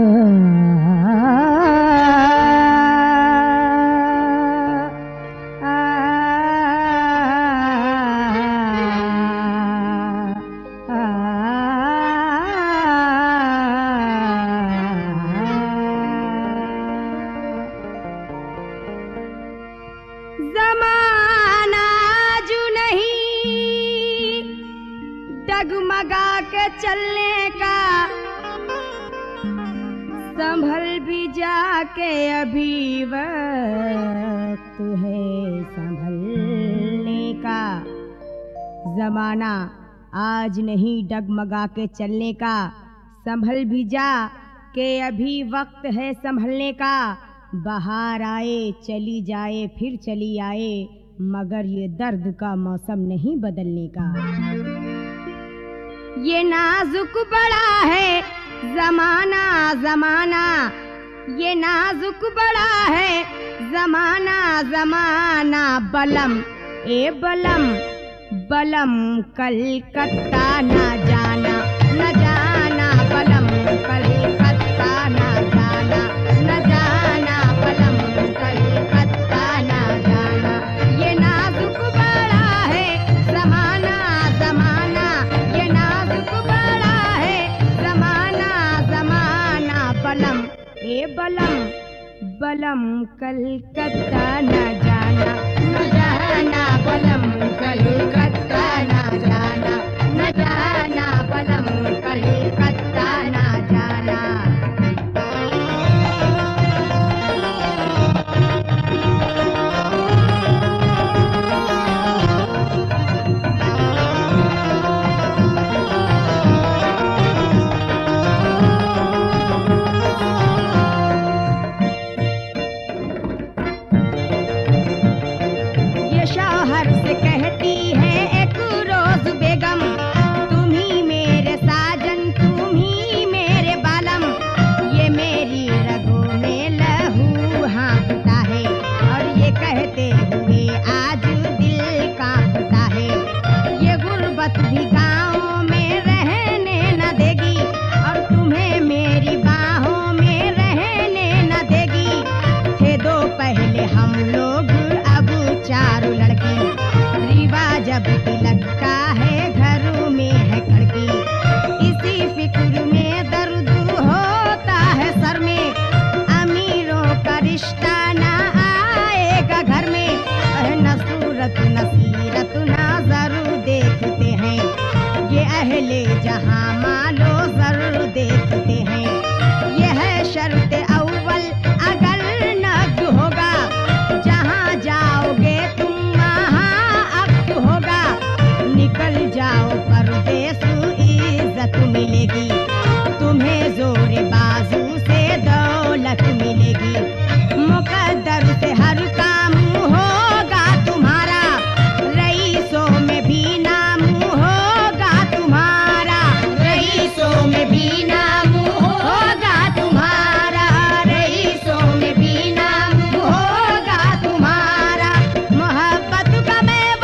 जमाना जो नहीं डगमगा के चलने का, संभल भी जाके अभी वक्त है संभलने का। जमाना आज नहीं डगमगा के चलने का, संभल भी जा के अभी वक्त है संभलने का। बाहर आए चली जाए फिर चली आए, मगर ये दर्द का मौसम नहीं बदलने का। ये नाजुक बड़ा है जमाना जमाना, ये नाजुक बड़ा है जमाना जमाना। बलम ए बलम बलम कलकत्ता ना जाना न जाना, बलम कलकत्ता ना जाना न जाना, बलम कलकत्ता ना जाना। ये नाजुक बड़ा है जमाना जमाना, ये नाजुक बड़ा है जमाना जमाना। बलम ए बलम बलम कलकत्ता ना जाना न जाना, बलम कलकत्ता ना जाना न जाना, बलम कलकत्ता ना जाना। जब लगता है घरों में है खड़की, इसी फिक्र में दर्द होता है सर में। अमीरों का रिश्ता ना आएगा घर में, न सूरत न सीरत ना जरूर देखते हैं। ये अहले जहां मालो जरूर देखते हैं। ये है शर्त अव्वल अगर नक़्द होगा, जहां जाओगे तुम होगा। निकल जाओ परदेस इज्जत मिलेगी, तुम्हें जोर बाजू से दौलत मिलेगी। मुकद्दर से हर काम होगा तुम्हारा, रईसों में भी नाम होगा तुम्हारा, रईसों में भी नाम होगा तुम्हारा, रईसों में भी नाम होगा तुम्हारा। मोहब्बत का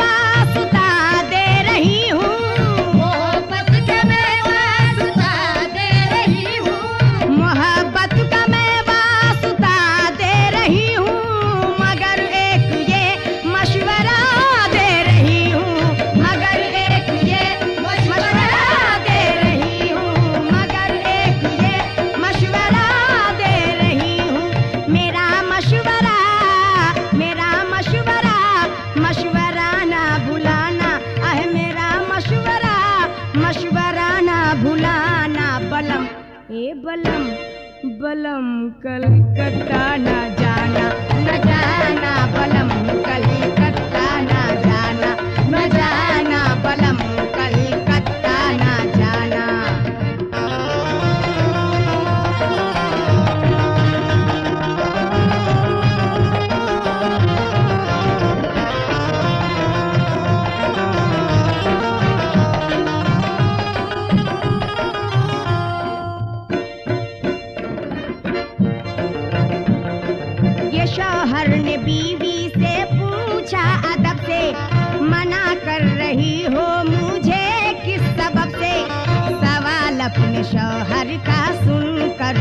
बलम बलम कलकत्ता ना जाना न जाना, बलम कलकत्ता ना जाना न जाना, बलम कलकत्ता ना जाना। शौहर ने बीवी से पूछा अदब से, मना कर रही हो मुझे किस सबब से। सवाल अपने शौहर का सुन कर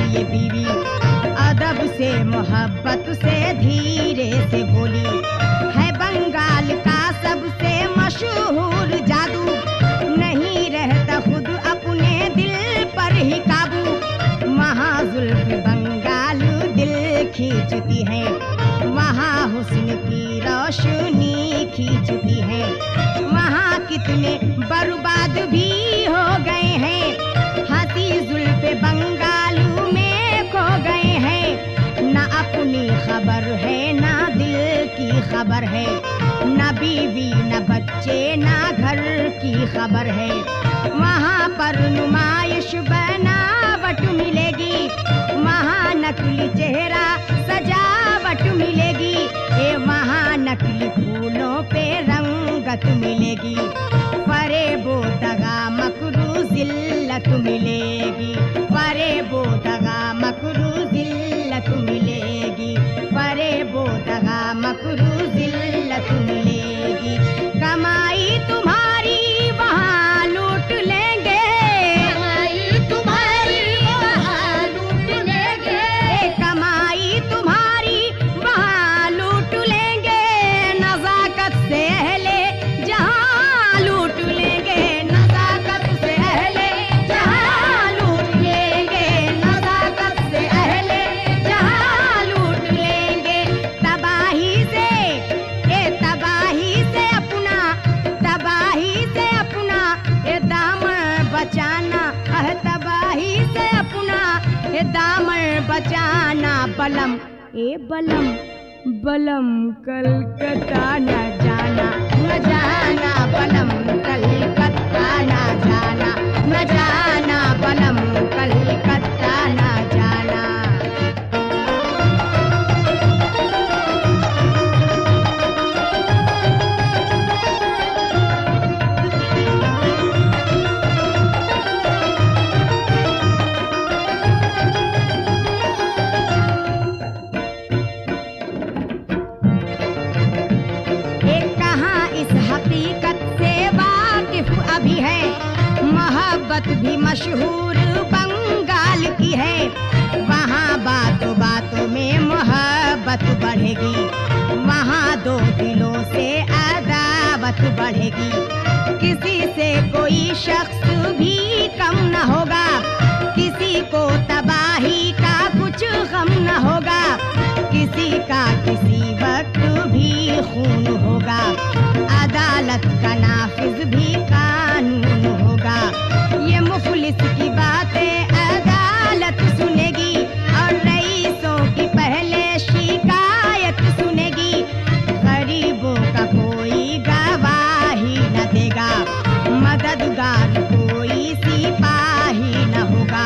ये बीवी अदब से मोहब्बत से धीरे से बोली, है बंगाल का सबसे मशहूर जादू, नहीं रहता खुद अपने दिल पर ही काबू। वहाँ जुल्फ बंगाल दिल खींचती है, वहाँ हुस्न की रोशनी खींचती है। वहाँ कितने बर्बाद भी हो गए हैं, हंसी जुल्फ बंगालू में खो गए हैं। ना अपनी खबर है ना दिल की खबर है, ना बीवी ना बच्चे ना घर की खबर है। वहाँ पर नुमाइश बनावट मिलेगी, वहाँ नकली चेहरा सजावट मिलेगी, वहाँ नकली फूलों पे रंगत मिलेगी। फरेबो दगा मकरू जिल्लत मिलेगी, फरेबो दगा मकरू जिल्लत मिलेगी, फरेबो दगा मकरू जिल्लत मिलेगी। कमाई तुम्हारी वहाँ लूट लेंगे, कमाई तुम्हारी वहाँ लूट लेंगे, कमाई तुम्हारी वहाँ लूट लेंगे। नज़ाकत से अहले जहाँ लूट लेंगे, नज़ाकत से अहले जहाँ लूट लेंगे, नज़ाकत से अहले जहाँ लूट लेंगे। तबाही से ये दामन बचाना, तबाही से अपना ये दामन बचाना। बलम ए बलम बलम कलकत्ता न जाना, न जाना बलम कलकत्ता न जाना, न जाना बलम कलकत्ता न जाना। अभी है मोहब्बत भी मशहूर बंगाल की है, वहाँ बातों बातों में मोहब्बत बढ़ेगी, वहाँ दो दिलों से अदावत बढ़ेगी। किसी से कोई शख्स भी कम न होगा, किसी को तबाही का कुछ गम न होगा, किसी का किसी वक्त भी खून होगा, अदालत का नाफिज भी कानून होगा। ये मुफलिस की बातें अदालत सुनेगी और रईसों की पहले शिकायत सुनेगी। गरीबों का कोई गवाही न देगा, मददगार कोई सिपाही न होगा।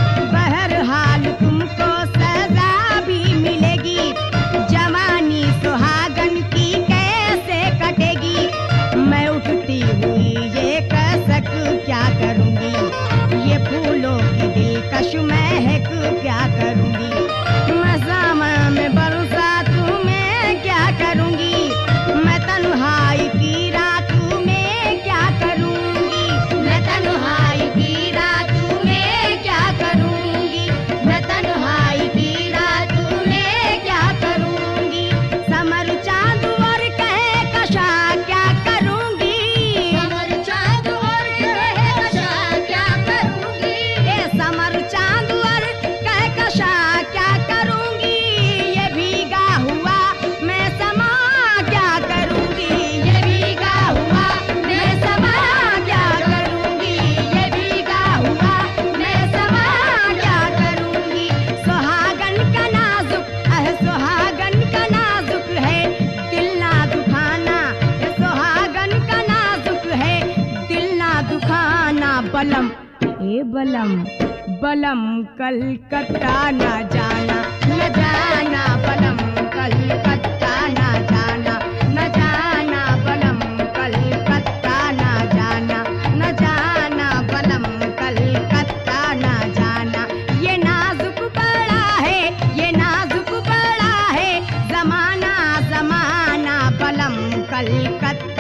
बहरहाल तुमको सजा भी मिलेगी, जवानी सुहागन की कैसे कटेगी। मैं उठती हुई ये कसक क्या करूंगी, ये फूलों की दिलकश महक क्या करूंगी। मैं सावन में बरसात में क्या करूंगी, मैं तन्हाई की रात में क्या करूंगी, मैं तन्हाई की रात में क्या करूंगी, मैं तन्हाई की रात में क्या करूंगी। समर चांद और कहे कशा क्या करूंगी, समर चांद और कहे कशा क्या करूंगी, समर चांद और कहे कशा क्या करूंगी। ये भीगा हुआ मैं समा क्या करूंगी, ये भीगा हुआ मैं समा क्या करूंगी, ये भीगा हुआ मैं समा क्या करूंगी। सुहागन का नाजुक सुहागन का नाजुक है दिल ना दुखाना, सुहागन का नाजुक है दिल ना दुखाना। बलम ए बलम बलम कलकत्ता न जाना, न जाना बलम कलकत्ता न जाना, न जाना बलम कलकत्ता न जाना, न जाना बलम कलकत्ता न जाना। ये नाजुक बड़ा है, ये नाजुक बड़ा है जमाना, जमाना बलम कलकत्ता